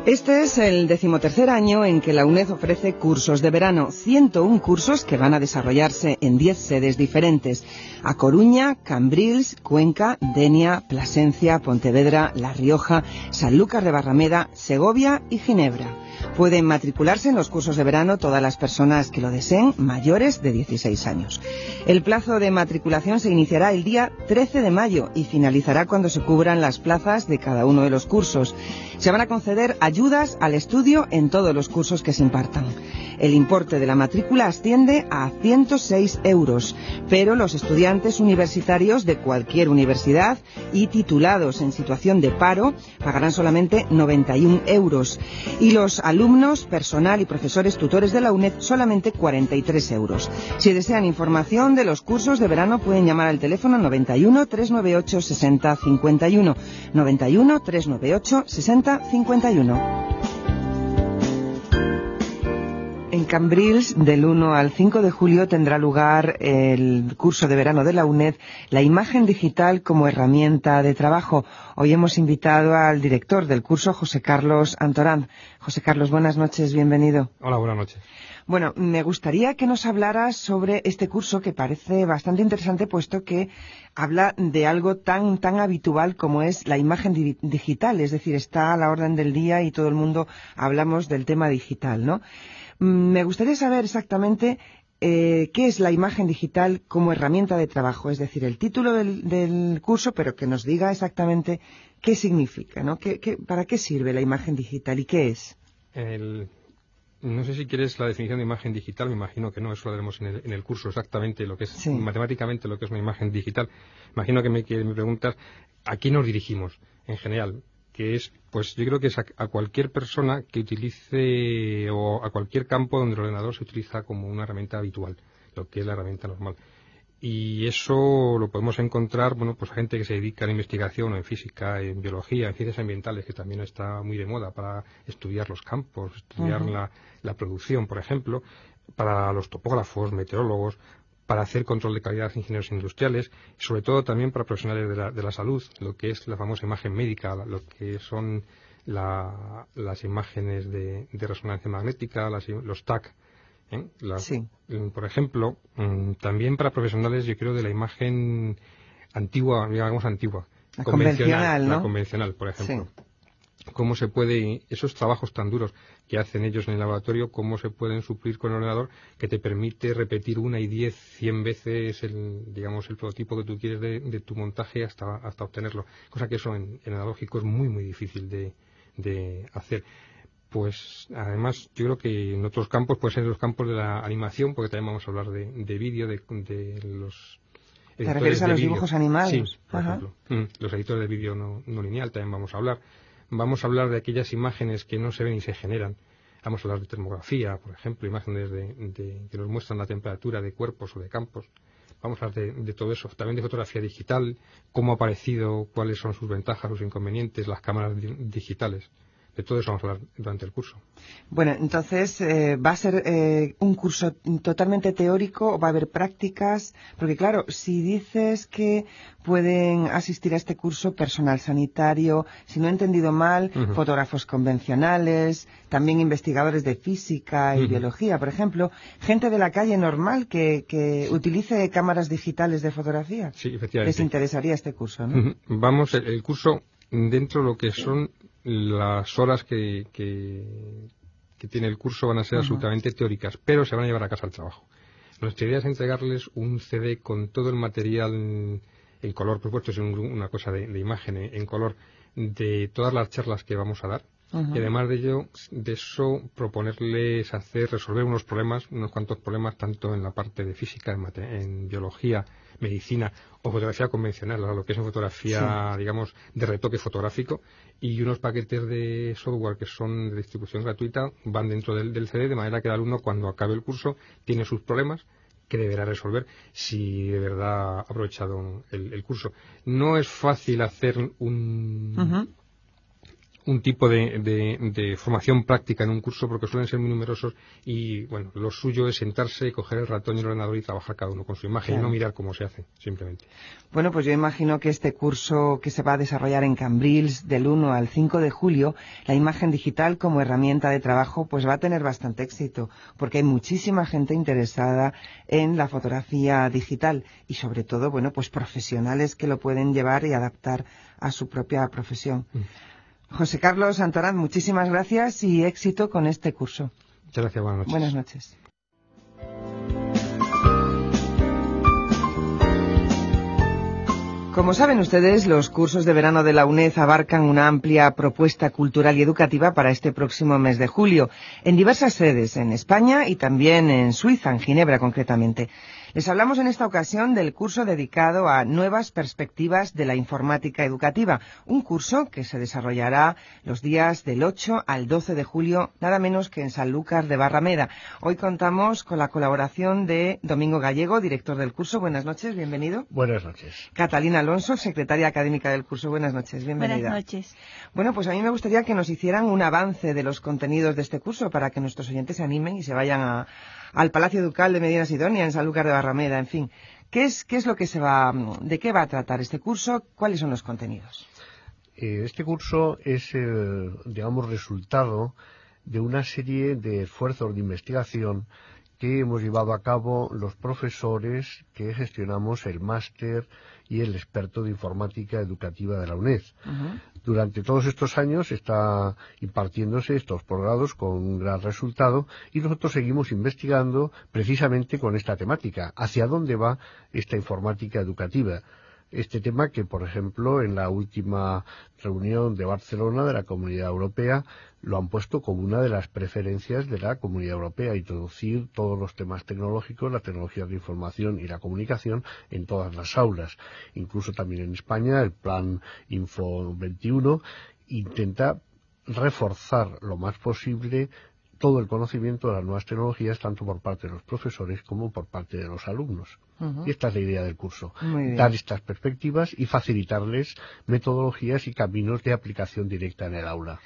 Este es el 13º año en que la UNED ofrece cursos de verano, 101 cursos que van a desarrollarse en 10 sedes diferentes: A Coruña, Cambrils, Cuenca, Denia, Plasencia, Pontevedra, La Rioja, Sanlúcar de Barrameda, Segovia y Ginebra. Pueden matricularse en los cursos de verano todas las personas que lo deseen, mayores de 16 años. El plazo de matriculación se iniciará el día 13 de mayo y finalizará cuando se cubran las plazas de cada uno de los cursos. Se van a conceder ayudas al estudio en todos los cursos que se impartan. El importe de la matrícula asciende a 106 euros, pero los estudiantes universitarios de cualquier universidad y titulados en situación de paro pagarán solamente 91 euros y los alumnos, personal y profesores tutores de la UNED solamente 43 euros. Si desean información de los cursos de verano pueden llamar al teléfono 91 398 60 51, 91 398 60 51. En Cambrils, del 1 al 5 de julio, tendrá lugar el curso de verano de la UNED, La imagen digital como herramienta de trabajo. Hoy hemos invitado al director del curso, José Carlos Antorán. José Carlos, buenas noches, bienvenido. Hola, buenas noches. Bueno, me gustaría que nos hablaras sobre este curso que parece bastante interesante, puesto que habla de algo tan habitual como es la imagen digital, es decir, está a la orden del día y todo el mundo hablamos del tema digital, ¿no? Me gustaría saber exactamente qué es la imagen digital como herramienta de trabajo, es decir, el título del curso, pero que nos diga exactamente qué significa, ¿no? ¿Para qué sirve la imagen digital y qué es? No sé si quieres la definición de imagen digital, me imagino que no, eso lo haremos en el curso exactamente lo que es, sí, matemáticamente lo que es una imagen digital. Imagino que me preguntas a quién nos dirigimos en general, que es, pues yo creo que es a cualquier persona que utilice o a cualquier campo donde el ordenador se utiliza como una herramienta habitual, lo que es la herramienta normal. Y eso lo podemos encontrar, bueno, pues gente que se dedica a la investigación o en física, en biología, en ciencias ambientales, que también está muy de moda para estudiar los campos, estudiar la producción, por ejemplo, para los topógrafos, meteorólogos, para hacer control de calidad, ingenieros industriales, y sobre todo también para profesionales de la salud, lo que es la famosa imagen médica, lo que son las imágenes de resonancia magnética, los TAC. Sí. Por ejemplo, también para profesionales, yo creo, de la imagen antigua, digamos antigua, la convencional, ¿no? La convencional, por ejemplo. Sí. Cómo se puede, esos trabajos tan duros que hacen ellos en el laboratorio, cómo se pueden suplir con el ordenador que te permite repetir 1 y 10, 100 veces el prototipo que tú quieres de tu montaje hasta obtenerlo. Cosa que eso en analógico es muy difícil de hacer. Pues además yo creo que en otros campos, puede ser en los campos de la animación, porque también vamos a hablar de vídeo, de los editores de vídeo. ¿Te refieres a los dibujos animados? Sí, por ejemplo. Los editores de vídeo no lineal también vamos a hablar. Vamos a hablar de aquellas imágenes que no se ven y se generan. Vamos a hablar de termografía, por ejemplo, imágenes que nos muestran la temperatura de cuerpos o de campos. Vamos a hablar de todo eso. También de fotografía digital, cómo ha aparecido, cuáles son sus ventajas, sus inconvenientes, las cámaras digitales. De todo eso vamos a hablar durante el curso. Bueno, entonces, ¿va a ser un curso totalmente teórico o va a haber prácticas? Porque claro, si dices que pueden asistir a este curso personal sanitario, si no he entendido mal, fotógrafos convencionales, también investigadores de física y biología, por ejemplo, gente de la calle normal que utilice cámaras digitales de fotografía. Sí, efectivamente. Les interesaría este curso, ¿no? Vamos, el curso, dentro de lo que son las horas que tiene el curso van a ser absolutamente teóricas, pero se van a llevar a casa al trabajo. Nuestra idea es entregarles un CD con todo el material en color, por supuesto es una cosa de imagen en color, de todas las charlas que vamos a dar. Y además de eso, proponerles resolver unos cuantos problemas, tanto en la parte de física, en biología, medicina o fotografía convencional, lo que es fotografía, digamos, de retoque fotográfico, y unos paquetes de software que son de distribución gratuita van dentro del CD, de manera que el alumno, cuando acabe el curso, tiene sus problemas que deberá resolver si de verdad ha aprovechado el curso. No es fácil hacer un un tipo de formación práctica en un curso, porque suelen ser muy numerosos, y bueno, lo suyo es sentarse, coger el ratón y el ordenador y trabajar cada uno con su imagen, y no mirar cómo se hace, simplemente. Bueno, pues yo imagino que este curso que se va a desarrollar en Cambrils del 1 al 5 de julio, la imagen digital como herramienta de trabajo, pues va a tener bastante éxito, porque hay muchísima gente interesada en la fotografía digital y sobre todo, bueno, pues profesionales que lo pueden llevar y adaptar a su propia profesión. José Carlos Santorán, muchísimas gracias y éxito con este curso. Muchas gracias, buenas noches. Buenas noches. Como saben ustedes, los cursos de verano de la UNED abarcan una amplia propuesta cultural y educativa para este próximo mes de julio, en diversas sedes, en España y también en Suiza, en Ginebra concretamente. Les hablamos en esta ocasión del curso dedicado a nuevas perspectivas de la informática educativa, un curso que se desarrollará los días del 8 al 12 de julio, nada menos que en Sanlúcar de Barrameda. Hoy contamos con la colaboración de Domingo Gallego, director del curso. Buenas noches, bienvenido. Buenas noches. Catalina Alonso, secretaria académica del curso. Buenas noches, bienvenida. Buenas noches. Bueno, pues a mí me gustaría que nos hicieran un avance de los contenidos de este curso para que nuestros oyentes se animen y se vayan al Palacio Ducal de Medina Sidonia, en Sanlúcar de Barrameda, en fin. ¿Qué es lo que de qué va a tratar este curso? ¿Cuáles son los contenidos? Este curso es el, resultado de una serie de esfuerzos de investigación que hemos llevado a cabo los profesores que gestionamos el máster y el experto de informática educativa de la UNED. Durante todos estos años está impartiéndose estos posgrados con un gran resultado y nosotros seguimos investigando precisamente con esta temática, hacia dónde va esta informática educativa. Este tema que, por ejemplo, en la última reunión de Barcelona de la Comunidad Europea lo han puesto como una de las preferencias de la Comunidad Europea, introducir todos los temas tecnológicos, la tecnología de información y la comunicación en todas las aulas. Incluso también en España el Plan Info 21 intenta reforzar lo más posible todo el conocimiento de las nuevas tecnologías, tanto por parte de los profesores como por parte de los alumnos. Y esta es la idea del curso, dar estas perspectivas y facilitarles metodologías y caminos de aplicación directa en el aula.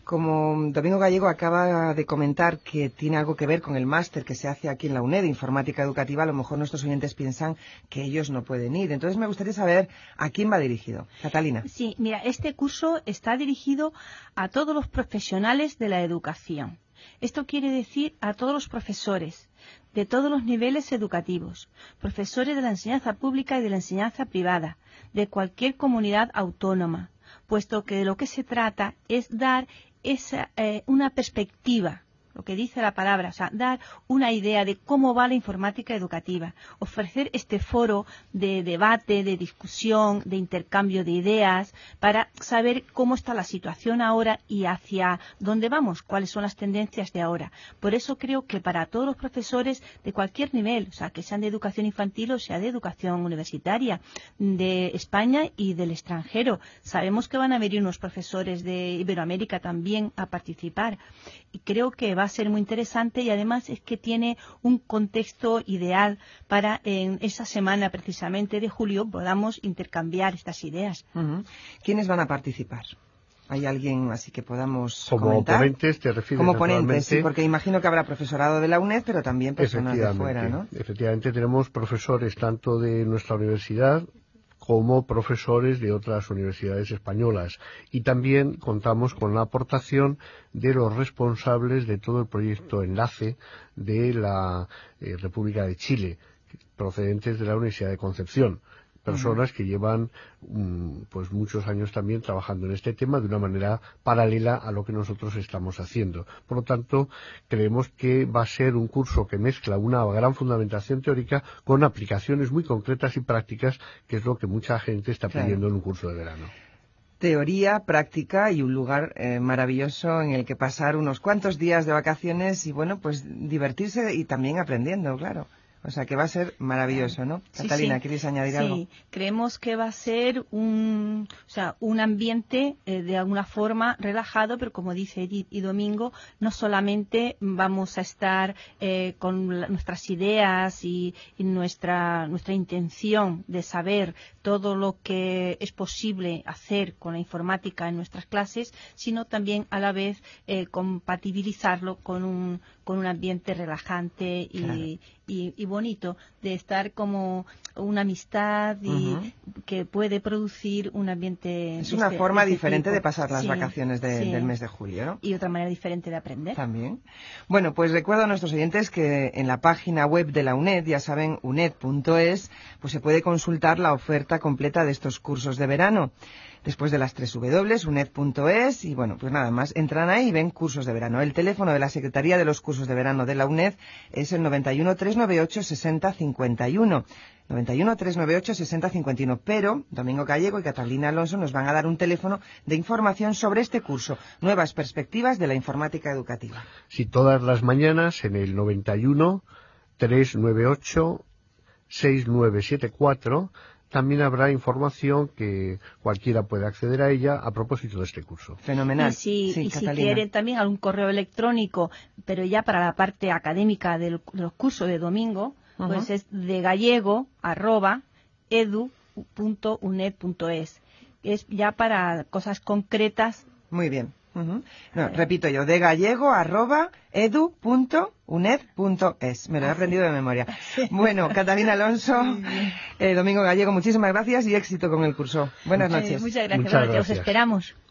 Como Domingo Gallego acaba de comentar que tiene algo que ver con el máster que se hace aquí en la UNED, Informática Educativa, a lo mejor nuestros oyentes piensan que ellos no pueden ir. Entonces me gustaría saber a quién va dirigido. Catalina. Sí, mira, este curso está dirigido a todos los profesionales de la educación. Esto quiere decir a todos los profesores de todos los niveles educativos, profesores de la enseñanza pública y de la enseñanza privada, de cualquier comunidad autónoma, puesto que de lo que se trata es dar una perspectiva, lo que dice la palabra, o sea, dar una idea de cómo va la informática educativa, ofrecer este foro de debate, de discusión, de intercambio de ideas, para saber cómo está la situación ahora y hacia dónde vamos, cuáles son las tendencias de ahora. Por eso creo que para todos los profesores de cualquier nivel, o sea, que sean de educación infantil o sea de educación universitaria, de España y del extranjero, sabemos que van a venir unos profesores de Iberoamérica también a participar, y creo que va a ser muy interesante y además es que tiene un contexto ideal para en esa semana precisamente de julio podamos intercambiar estas ideas. ¿Quiénes van a participar? ¿Hay alguien así que podamos como comentar? Ponentes, te refieres. Como ponentes, sí, porque imagino que habrá profesorado de la UNED, pero también personas de fuera, ¿no? Efectivamente, tenemos profesores tanto de nuestra universidad como profesores de otras universidades españolas. Y también contamos con la aportación de los responsables de todo el proyecto Enlace de la República de Chile, procedentes de la Universidad de Concepción. Personas que llevan pues muchos años también trabajando en este tema de una manera paralela a lo que nosotros estamos haciendo. Por lo tanto, creemos que va a ser un curso que mezcla una gran fundamentación teórica con aplicaciones muy concretas y prácticas, que es lo que mucha gente está pidiendo en un curso de verano. Teoría, práctica y un lugar maravilloso en el que pasar unos cuantos días de vacaciones y, bueno, pues divertirse y también aprendiendo, claro. O sea, que va a ser maravilloso, ¿no? Sí, Catalina, sí. ¿quieres añadir algo? Sí, creemos que va a ser un ambiente de alguna forma relajado, pero como dice Edith y Domingo, no solamente vamos a estar con nuestras ideas y nuestra intención de saber todo lo que es posible hacer con la informática en nuestras clases, sino también a la vez compatibilizarlo con un ambiente relajante y bonito, de estar como una amistad y que puede producir un ambiente. Es una forma diferente tipo. de pasar las vacaciones del mes de julio, ¿no? Y otra manera diferente de aprender. También. Bueno, pues recuerdo a nuestros oyentes que en la página web de la UNED, ya saben, uned.es, pues se puede consultar la oferta completa de estos cursos de verano. Después de las 3 W, uned.es, y bueno, pues nada más, entran ahí y ven cursos de verano. El teléfono de la Secretaría de los Cursos de Verano de la UNED es el 91 398 60 51. 91 398 60 51. Pero Domingo Gallego y Catalina Alonso nos van a dar un teléfono de información sobre este curso, Nuevas Perspectivas de la Informática Educativa. Sí, todas las mañanas en el 91 398 6974 también habrá información que cualquiera puede acceder a ella a propósito de este curso. Fenomenal. Y si quieren también algún correo electrónico, pero ya para la parte académica de los cursos de Domingo, pues es de gallego@edu.uned.es. Es ya para cosas concretas. Muy bien. Repito yo, de gallego@edu.uned.es. Me lo he aprendido de memoria. Bueno, Catalina Alonso, Domingo Gallego, muchísimas gracias y éxito con el curso. Buenas noches. Muchas gracias. Os esperamos.